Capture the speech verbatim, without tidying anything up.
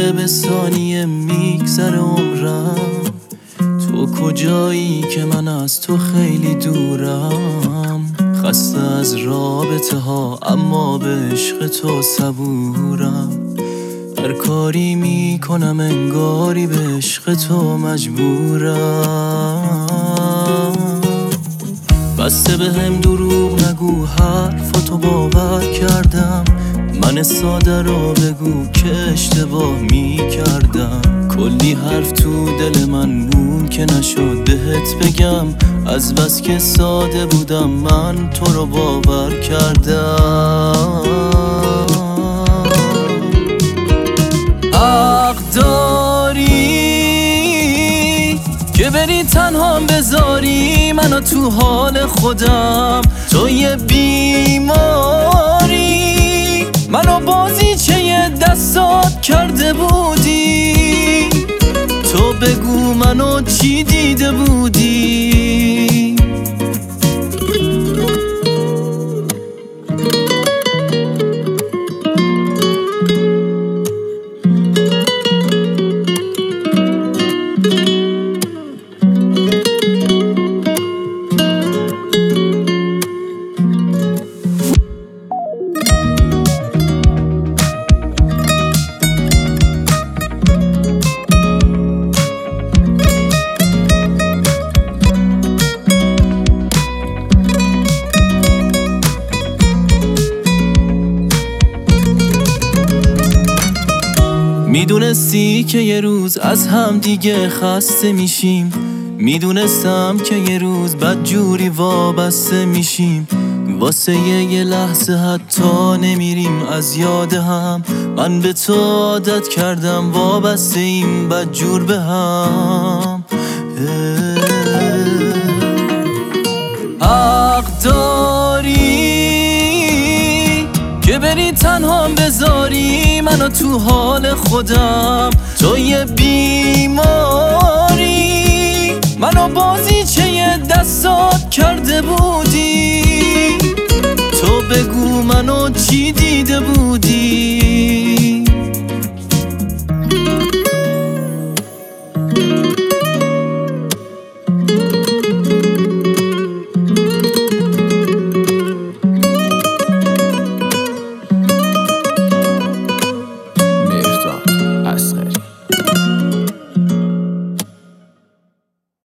داره به ثانیه میگذره عمرم. تو کجایی که من از تو خیلی دورم؟ خسته از رابطه ها اما به عشق تو صبورم. هر کاری میکنم انگاری به عشق تو مجبورم. بسته به هم دروغ نگو، حرفاتو باور کردم. من ساده رو بگو که اشتباه میکردم. کلی حرف تو دل من مون که نشد بهت بگم. از بس که ساده بودم من تو رو باور کردم. حق داری که بری تنها بذاری منو تو حال خودم. تو یه بیماری منو بازیچه دستات کرده بودی. تو بگو منو چی دیده بودی؟ میدونستی که یه روز از هم دیگه خسته میشیم. میدونستم که یه روز بدجوری وابسته میشیم. واسه یه لحظه حتی نمیریم از یاد هم. من به تو عادت کردم وابسته این بدجور به هم. حق داری که بری تنها بذاری منو تو حال خودم. تو یه بیماری منو بازیچه دستات کرده بودی. تو بگو منو چی